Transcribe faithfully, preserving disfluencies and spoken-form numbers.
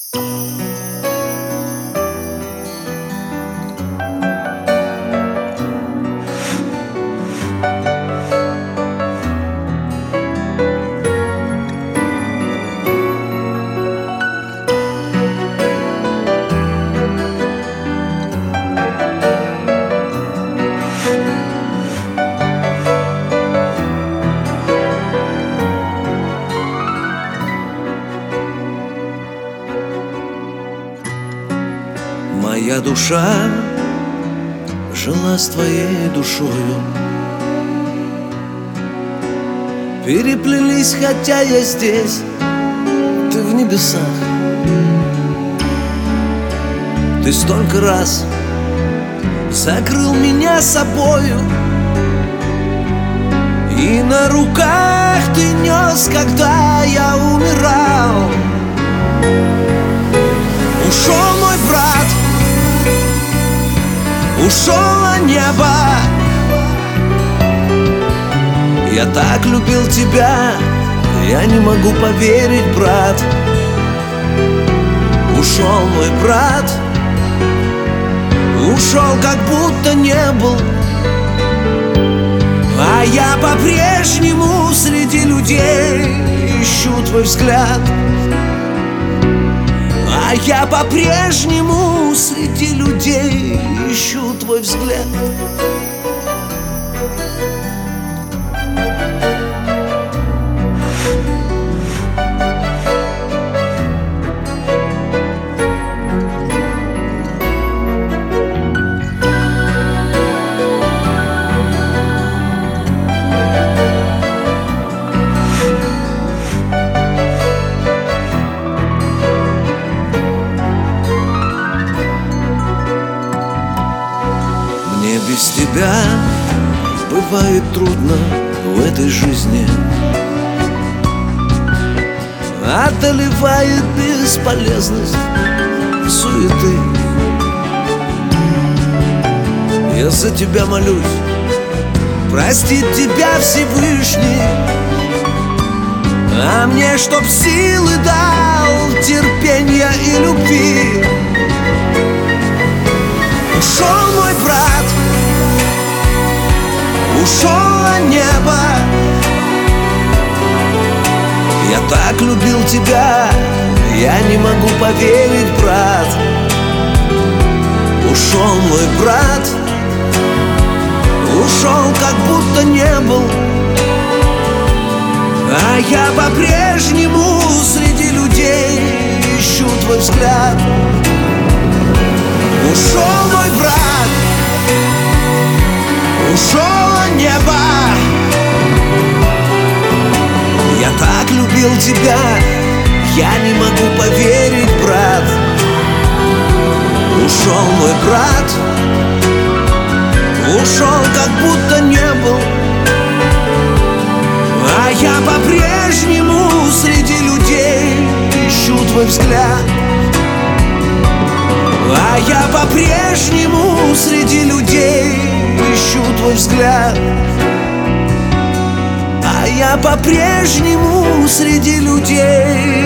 Моя душа жила с твоей душою, переплелись, хотя я здесь, ты в небесах. Ты столько раз закрыл меня собою, и на руках ты нес, когда я умирал. Ушел мой брат, ушел небо. Я так любил тебя, я не могу поверить, брат. Ушел мой брат, ушел, как будто не был. А я по-прежнему среди людей ищу твой взгляд. А я по-прежнему среди людей ищу твой взгляд. Без тебя бывает трудно в этой жизни, одолевает бесполезность суеты. Я за тебя молюсь, простит тебя Всевышний, а мне чтоб силы дал, терпения и любви. Ушел мой брат, ушел небо. Я так любил тебя, я не могу поверить, брат. Ушел мой брат, ушел, как будто не был. А я по-прежнему среди людей ищу твой взгляд. Ушел мой брат, ушел небо. Я так любил тебя, я не могу поверить, брат. Ушел мой брат, ушел, как будто не был. А я по-прежнему среди людей ищу твой взгляд. А я по-прежнему среди людей ищу твой взгляд. А я по-прежнему среди людей